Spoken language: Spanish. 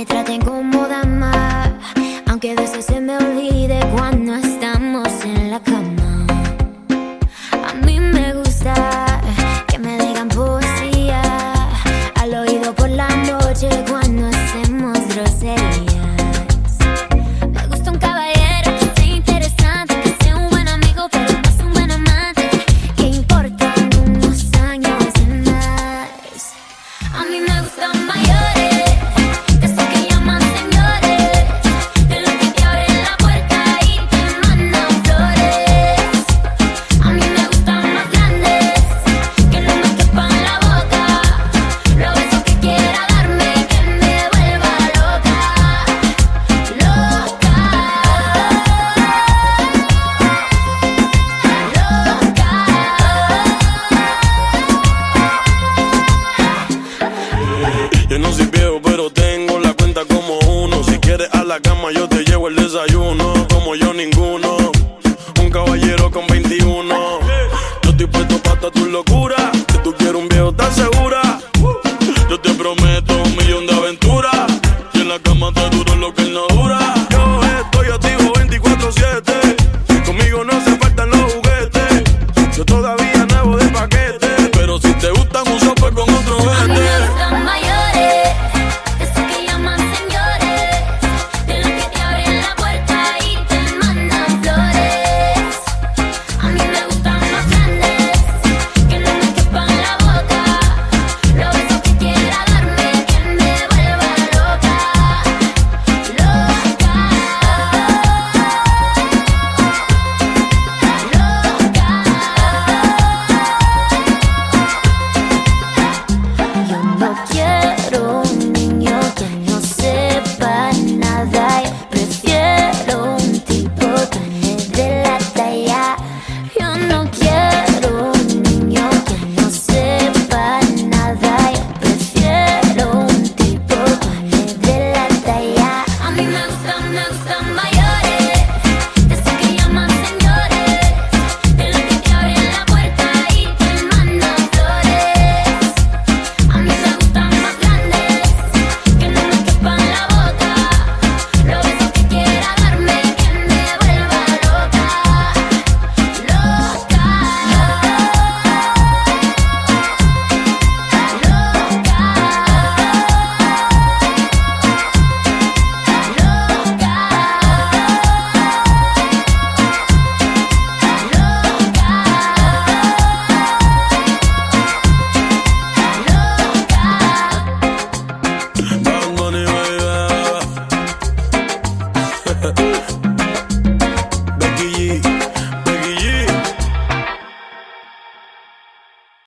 me traten como dama, aunque a veces se me olvide cuando estamos en la cama. A mí me gusta que me digan poesía al oído por la noche cuando hacemos groserías. Me gusta un caballero que sea interesante, que sea un buen amigo pero más un buen amante, que importan unos años de más. A mí me gustan mayores, de esos que llaman señores, de los que te abren la puerta y te mandan flores. A mí me gustan más grandes, que no me quepan la boca, los besos que quiera darme y que me vuelva loca, loca, Yo no soy viejo, pero tengo la cuenta como uno. Si quieres a la cama, yo te llevo el desayuno. Como yo, ninguno. Un caballero con 21. Yo estoy puesto pa' toda tu locura.